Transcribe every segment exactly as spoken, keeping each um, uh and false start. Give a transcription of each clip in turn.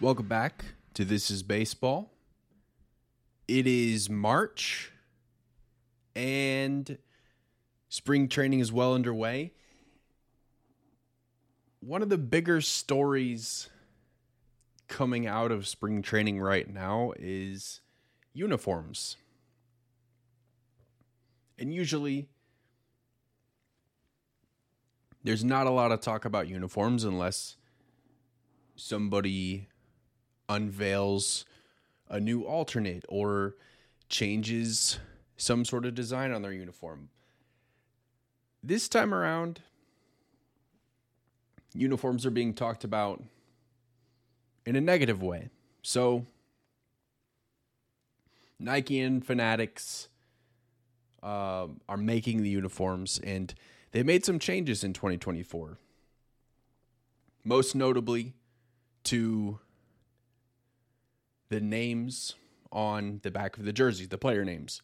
Welcome back to This is Baseball. It is March, and spring training is well underway. One of the bigger stories coming out of spring training right now is uniforms. And usually, there's not a lot of talk about uniforms unless somebody unveils a new alternate or changes some sort of design on their uniform. This time around, uniforms are being talked about in a negative way. So, Nike and Fanatics uh, are making the uniforms, and they made some changes in twenty twenty-four. Most notably to the names on the back of the jerseys, the player names.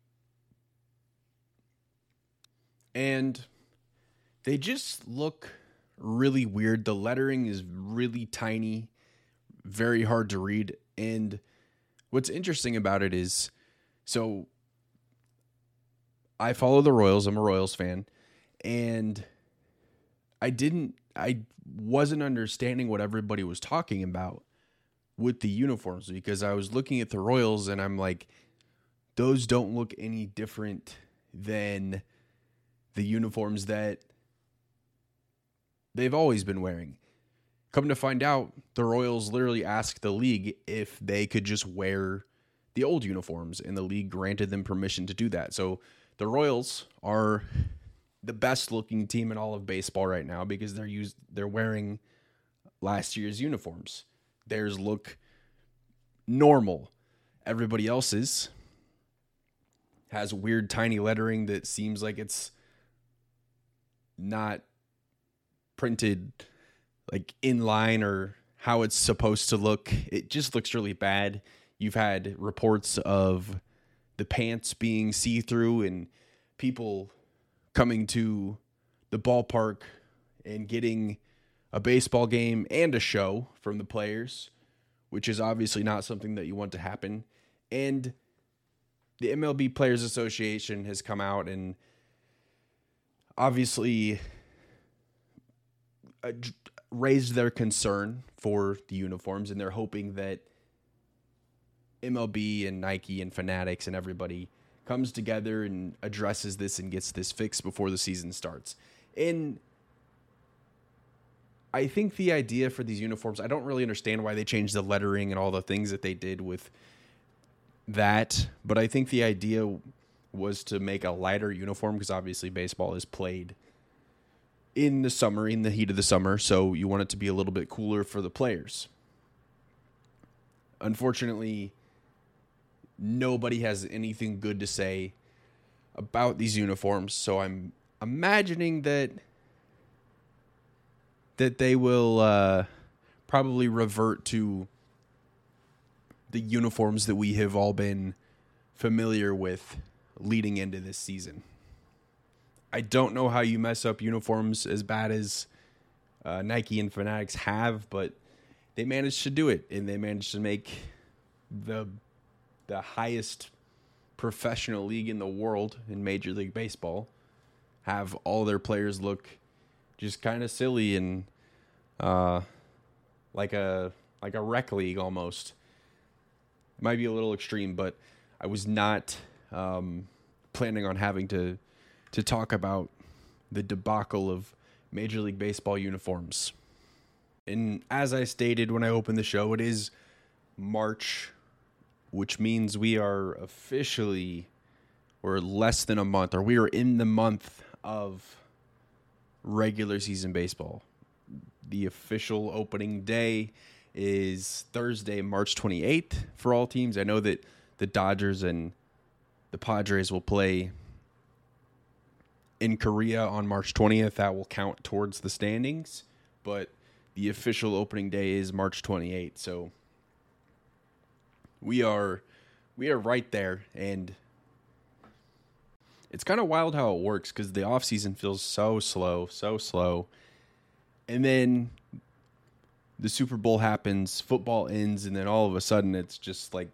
And they just look really weird. The lettering is really tiny, very hard to read. And what's interesting about it is, so I follow the Royals. I'm a Royals fan. And I didn't, I wasn't understanding what everybody was talking about with the uniforms, because I was looking at the Royals and I'm like, those don't look any different than the uniforms that they've always been wearing. Come to find out, the Royals literally asked the league if they could just wear the old uniforms, and the league granted them permission to do that. So the Royals are the best looking team in all of baseball right now because they're used they're wearing last year's uniforms. Theirs look normal. Everybody else's has weird tiny lettering that seems like it's not printed like in line or how it's supposed to look. It just looks really bad. You've had reports of the pants being see-through and people coming to the ballpark and getting a baseball game and a show from the players, which is obviously not something that you want to happen. And the M L B Players Association has come out and obviously uh, raised their concern for the uniforms, and they're hoping that M L B and Nike and Fanatics and everybody comes together and addresses this and gets this fixed before the season starts. And I think the idea for these uniforms, I don't really understand why they changed the lettering and all the things that they did with that, but I think the idea was to make a lighter uniform because obviously baseball is played in the summer, in the heat of the summer, so you want it to be a little bit cooler for the players. Unfortunately, nobody has anything good to say about these uniforms, so I'm imagining that that they will uh, probably revert to the uniforms that we have all been familiar with leading into this season. I don't know how you mess up uniforms as bad as uh, Nike and Fanatics have, but they managed to do it, and they managed to make the the highest professional league in the world in Major League Baseball have all their players look just kind of silly and uh, like a like a rec league almost. It might be a little extreme, but I was not um, planning on having to to talk about the debacle of Major League Baseball uniforms. And as I stated when I opened the show, it is March, which means we are officially, or less than a month, or we are in the month of regular season baseball. The official opening day is Thursday, March twenty-eighth for all teams. I know that the Dodgers and the Padres will play in Korea on March twentieth. That will count towards the standings, but the official opening day is March twenty-eighth. So we are we are right there, and it's kind of wild how it works because the offseason feels so slow, so slow. And then the Super Bowl happens, football ends, and then all of a sudden it's just like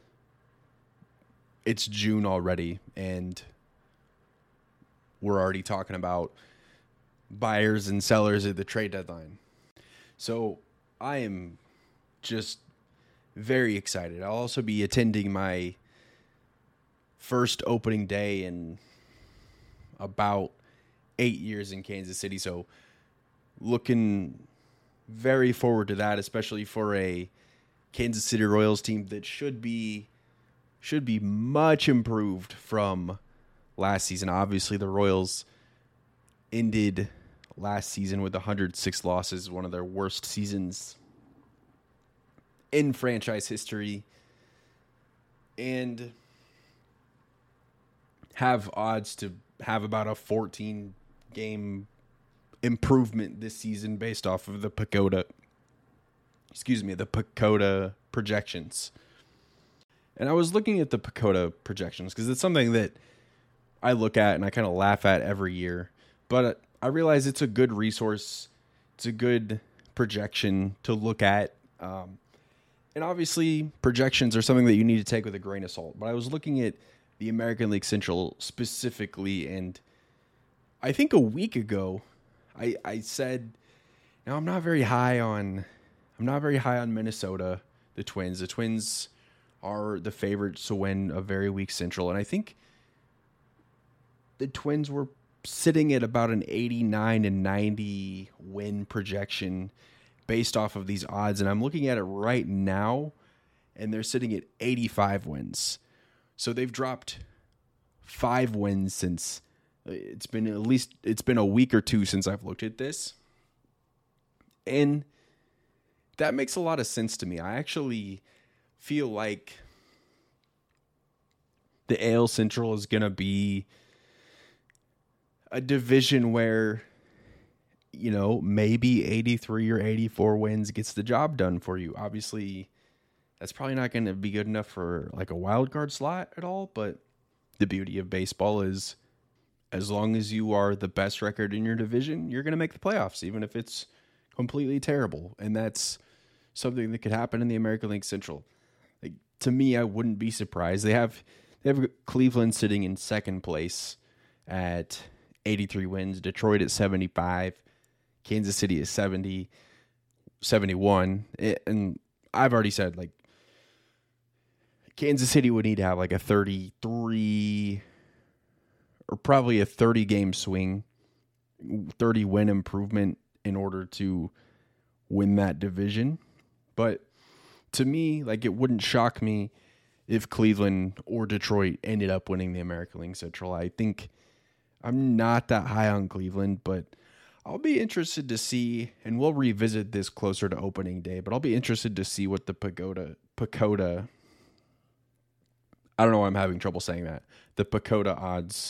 it's June already, and we're already talking about buyers and sellers at the trade deadline. So I am just very excited. I'll also be attending my first opening day in about eight years in Kansas City. So looking very forward to that, especially for a Kansas City Royals team that should be should be much improved from last season. Obviously, the Royals ended last season with one hundred six losses, one of their worst seasons in franchise history, and have odds to have about a fourteen game improvement this season based off of the Pagoda, excuse me, the Pagoda projections. And I was looking at the Pagoda projections because it's something that I look at and I kind of laugh at every year, but I realize it's a good resource. It's a good projection to look at. Um, and obviously projections are something that you need to take with a grain of salt, but I was looking at the American League Central specifically, and I think a week ago, I, I said, now I'm not very high on, I'm not very high on Minnesota, the Twins. The Twins are the favorites to win a very weak Central, and I think the Twins were sitting at about an eighty-nine and ninety win projection based off of these odds, and I'm looking at it right now, and they're sitting at eighty-five wins. So they've dropped five wins since it's been at least it's been a week or two since I've looked at this. And that makes a lot of sense to me. I actually feel like the A L Central is going to be a division where, you know, maybe eighty-three or eighty-four wins gets the job done for you. Obviously, that's probably not going to be good enough for like a wild card slot at all, but the beauty of baseball is as long as you are the best record in your division, you're going to make the playoffs, even if it's completely terrible. And that's something that could happen in the American League Central. Like, to me, I wouldn't be surprised. They have they have Cleveland sitting in second place at eighty-three wins, Detroit at seventy-five, Kansas City at seventy, seventy-one. And I've already said, like, Kansas City would need to have like a thirty-three or probably a thirty game swing, thirty win improvement in order to win that division. But to me, like, it wouldn't shock me if Cleveland or Detroit ended up winning the American League Central. I think I'm not that high on Cleveland, but I'll be interested to see, and we'll revisit this closer to opening day, but I'll be interested to see what the Pagoda, Pagoda, I don't know why I'm having trouble saying that, the Pagoda odds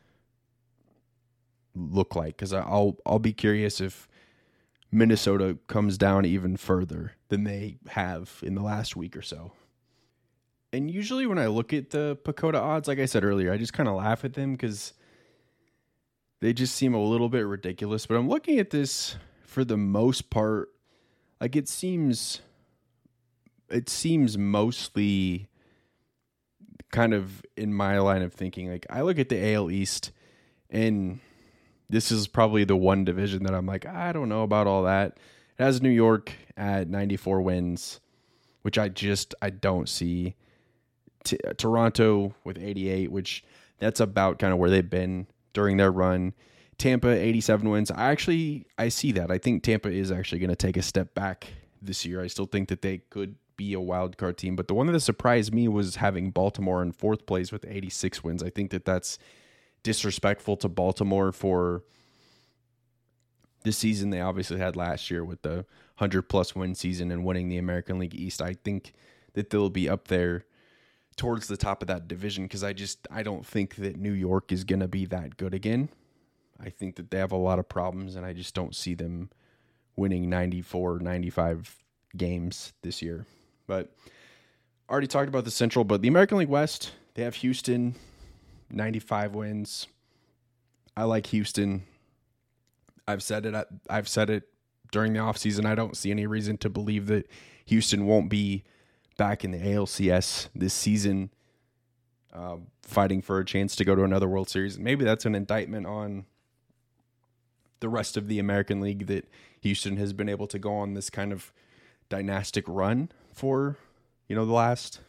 look like, because I'll I'll be curious if Minnesota comes down even further than they have in the last week or so. And usually when I look at the Pagoda odds, like I said earlier, I just kind of laugh at them because they just seem a little bit ridiculous. But I'm looking at this for the most part, like it seems, it seems mostly kind of in my line of thinking. Like, I look at the A L East, and this is probably the one division that I'm like, I don't know about all that. It has New York at ninety-four wins, which I just, I don't see. T- Toronto with eighty-eight, which that's about kind of where they've been during their run. Tampa, eighty-seven wins. I actually, I see that. I think Tampa is actually going to take a step back this year. I still think that they could be a wild card team, but the one that surprised me was having Baltimore in fourth place with eighty-six wins. I think that that's disrespectful to Baltimore for the season they obviously had last year with the one hundred plus win season and winning the American League East. I think that they'll be up there towards the top of that division because I just, I don't think that New York is going to be that good again. I think that they have a lot of problems, and I just don't see them winning ninety-four, ninety-five games this year. But already talked about the Central, but the American League West, they have Houston, ninety-five wins. I like Houston. I've said it. I've said it during the offseason. I don't see any reason to believe that Houston won't be back in the A L C S this season, uh, fighting for a chance to go to another World Series. Maybe that's an indictment on the rest of the American League that Houston has been able to go on this kind of dynastic run for, you know, the last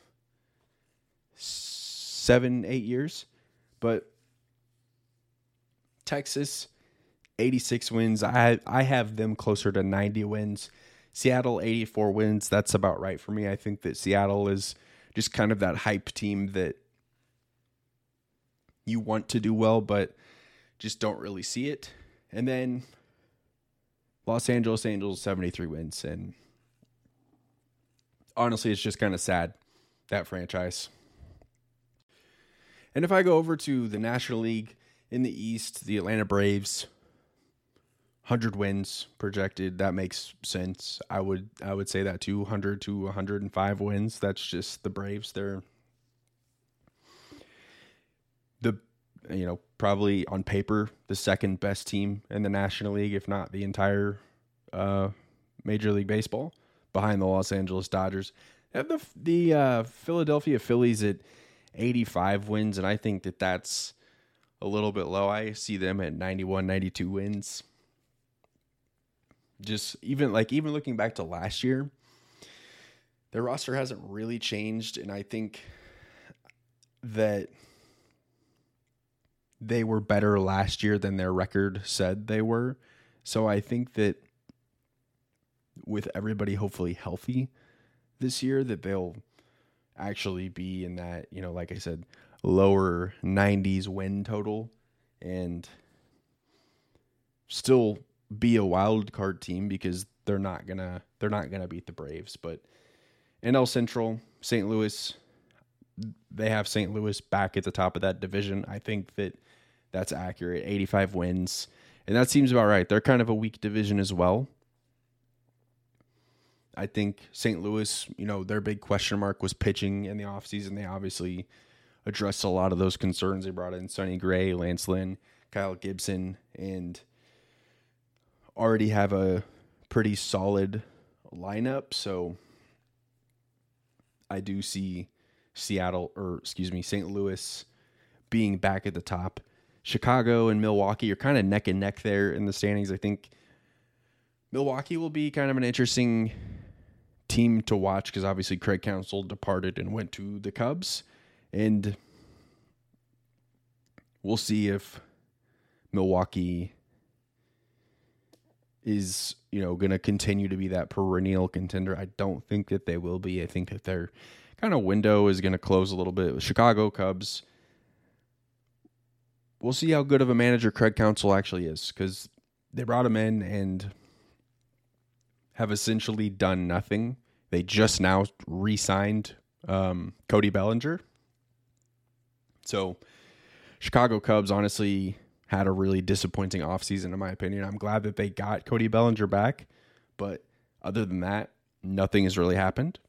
seven, eight years. But Texas, eighty-six wins. I I have them closer to ninety wins. Seattle, eighty-four wins. That's about right for me. I think that Seattle is just kind of that hype team that you want to do well, but just don't really see it. And then Los Angeles Angels, seventy-three wins. And honestly, it's just kind of sad, that franchise. And if I go over to the National League in the East, the Atlanta Braves, one hundred wins projected. That makes sense. I would I would say that too, one hundred to one hundred five wins. That's just the Braves. They're the, you know, probably on paper, the second best team in the National League, if not the entire uh, Major League Baseball, behind the Los Angeles Dodgers. And the the uh, Philadelphia Phillies at eighty-five wins, and I think that that's a little bit low. I see them at ninety-one, ninety-two wins. Just even like even looking back to last year, their roster hasn't really changed, and I think that they were better last year than their record said they were. So I think that with everybody hopefully healthy this year, that they'll actually be in that, you know, like I said, lower nineties win total and still be a wild card team because they're not gonna they're not gonna beat the Braves. But N L Central, Saint Louis, they have Saint Louis back at the top of that division. I think that that's accurate. eighty-five wins, and that seems about right. They're kind of a weak division as well. I think Saint Louis, you know, their big question mark was pitching in the offseason. They obviously addressed a lot of those concerns. They brought in Sonny Gray, Lance Lynn, Kyle Gibson, and already have a pretty solid lineup. So I do see Seattle, or excuse me, Saint Louis being back at the top. Chicago and Milwaukee are kind of neck and neck there in the standings. I think Milwaukee will be kind of an interesting team to watch because obviously Craig Counsell departed and went to the Cubs. And we'll see if Milwaukee is, you know, going to continue to be that perennial contender. I don't think that they will be. I think that their kind of window is going to close a little bit. With Chicago Cubs, we'll see how good of a manager Craig Counsell actually is, because they brought him in and have essentially done nothing. They just now re-signed um, Cody Bellinger. So Chicago Cubs honestly had a really disappointing offseason, in my opinion. I'm glad that they got Cody Bellinger back, but other than that, nothing has really happened.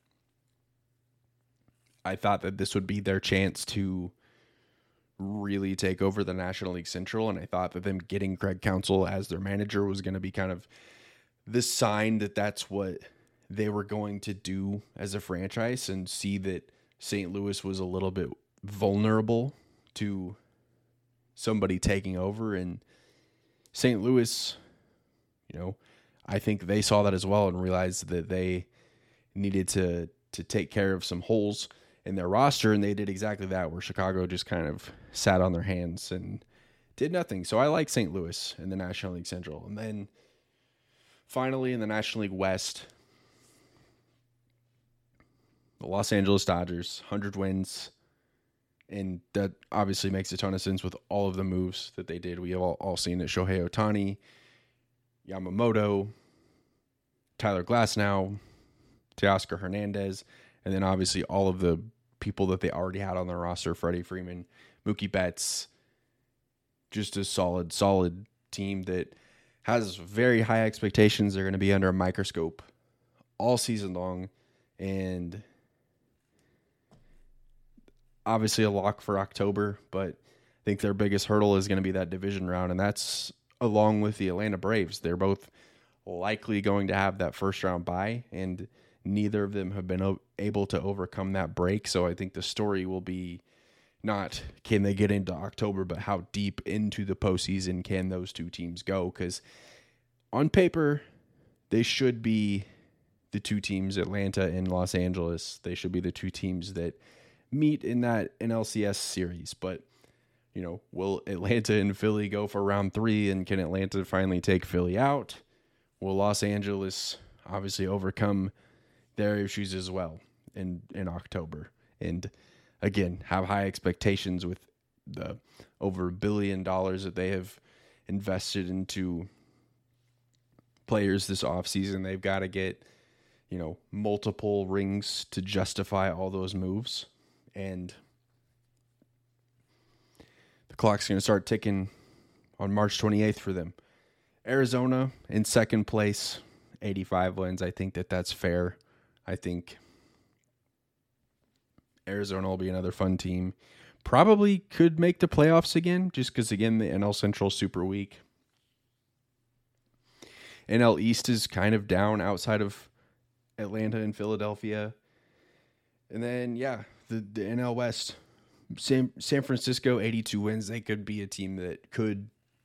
I thought that this would be their chance to really take over the National League Central, and I thought that them getting Craig Counsell as their manager was going to be kind of this sign that that's what they were going to do as a franchise, and see that Saint Louis was a little bit vulnerable to somebody taking over. And Saint Louis, you know, I think they saw that as well and realized that they needed to to take care of some holes in their roster, and they did exactly that, where Chicago just kind of sat on their hands and did nothing. So I like Saint Louis in the National League Central. And then finally in the National League West, the Los Angeles Dodgers, one hundred wins. And that obviously makes a ton of sense with all of the moves that they did. We have all, all seen it. Shohei Ohtani, Yamamoto, Tyler Glasnow, Teoscar Hernandez, and then obviously all of the people that they already had on their roster, Freddie Freeman, Mookie Betts. Just a solid, solid team that has very high expectations. They're going to be under a microscope all season long. And obviously a lock for October, but I think their biggest hurdle is going to be that division round, and that's along with the Atlanta Braves. They're both likely going to have that first round bye, and neither of them have been o- able to overcome that break. So I think the story will be not can they get into October, but how deep into the postseason can those two teams go? Because on paper, they should be the two teams, Atlanta and Los Angeles. They should be the two teams that meet in that N L C S series. But, you know, will Atlanta and Philly go for round three, and can Atlanta finally take Philly out? Will Los Angeles obviously overcome their issues as well in, in October? And again, have high expectations with the over a billion dollars that they have invested into players this offseason. They've got to get, you know, multiple rings to justify all those moves. And the clock's going to start ticking on March twenty-eighth for them. Arizona in second place, eighty-five wins. I think that that's fair. I think Arizona will be another fun team. Probably could make the playoffs again, just because, again, the N L Central super weak. N L East is kind of down outside of Atlanta and Philadelphia. And then, yeah, the, the N L West, San, San Francisco, eighty-two wins. They could be a team that could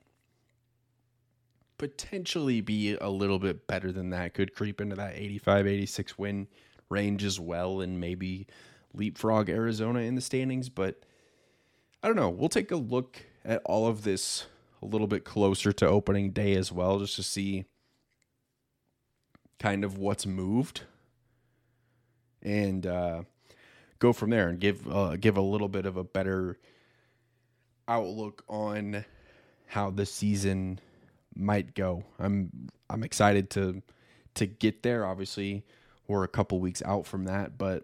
potentially be a little bit better than that. Could creep into that eighty-five, eighty-six win range as well, and maybe leapfrog Arizona in the standings. But I don't know. We'll take a look at all of this a little bit closer to opening day as well, just to see kind of what's moved, and uh, go from there and give uh, give a little bit of a better outlook on how the season might go. I'm I'm excited to to get there. Obviously, we're a couple weeks out from that, but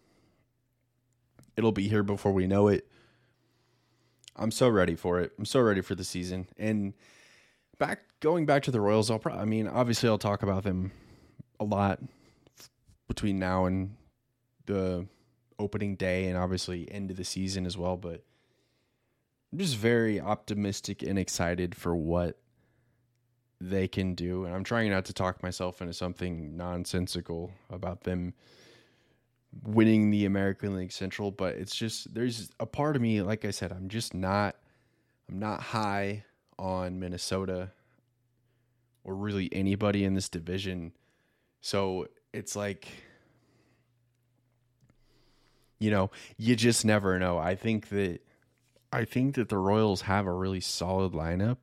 it'll be here before we know it. I'm so ready for it. I'm so ready for the season. And back going back to the Royals, I'll probably, I mean, obviously I'll talk about them a lot between now and the opening day, and obviously end of the season as well, but I'm just very optimistic and excited for what they can do. And I'm trying not to talk myself into something nonsensical about them winning the American League Central, but it's just, there's a part of me, like I said, I'm just not, I'm not high on Minnesota or really anybody in this division. So it's like, you know, you just never know. I think that, I think that the Royals have a really solid lineup,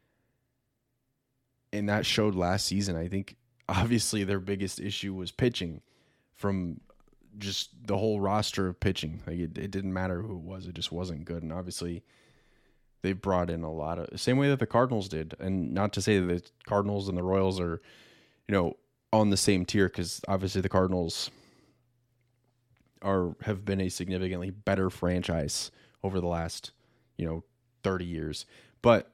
and that showed last season. I think obviously their biggest issue was pitching, from just the whole roster of pitching. Like it, it didn't matter who it was. It just wasn't good. And obviously they brought in a lot of, same way that the Cardinals did. And not to say that the Cardinals and the Royals are, you know, on the same tier, because obviously the Cardinals are, have been a significantly better franchise over the last, you know, thirty years. But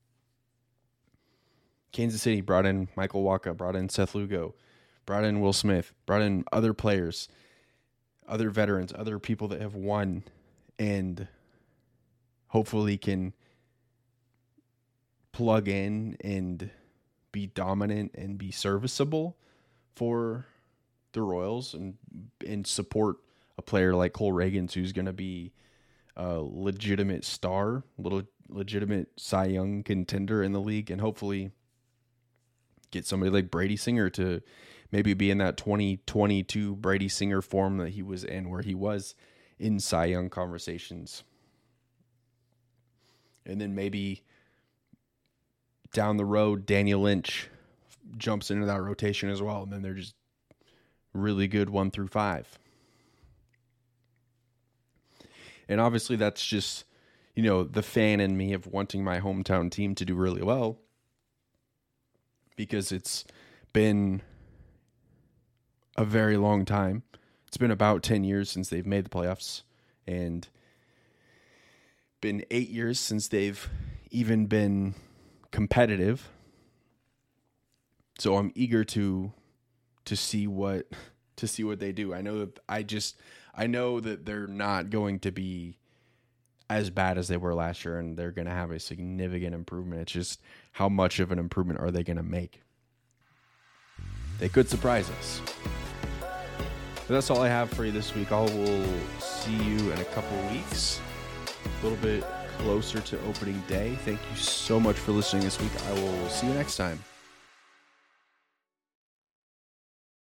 Kansas City brought in Michael Wacha, brought in Seth Lugo, brought in Will Smith, brought in other players, other veterans, other people that have won, and hopefully can plug in and be dominant and be serviceable for the Royals, and and support a player like Cole Ragans, who's going to be a legitimate star, little legitimate Cy Young contender in the league, and hopefully get somebody like Brady Singer to maybe be in that twenty twenty-two Brady Singer form that he was in, where he was in Cy Young conversations. And then maybe down the road, Daniel Lynch jumps into that rotation as well. And then they're just really good one through five. And obviously that's just, you know, the fan in me of wanting my hometown team to do really well, because it's been a very long time. It's been about ten years since they've made the playoffs, and been eight years since they've even been competitive. So I'm eager to to see what to see what they do. I know that I just I know that they're not going to be as bad as they were last year, and they're going to have a significant improvement. It's just how much of an improvement are they going to make? they could surprise us. But that's all I have for you this week. I will see you in a couple weeks, a little bit closer to opening day. Thank you so much for listening this week. I will see you next time.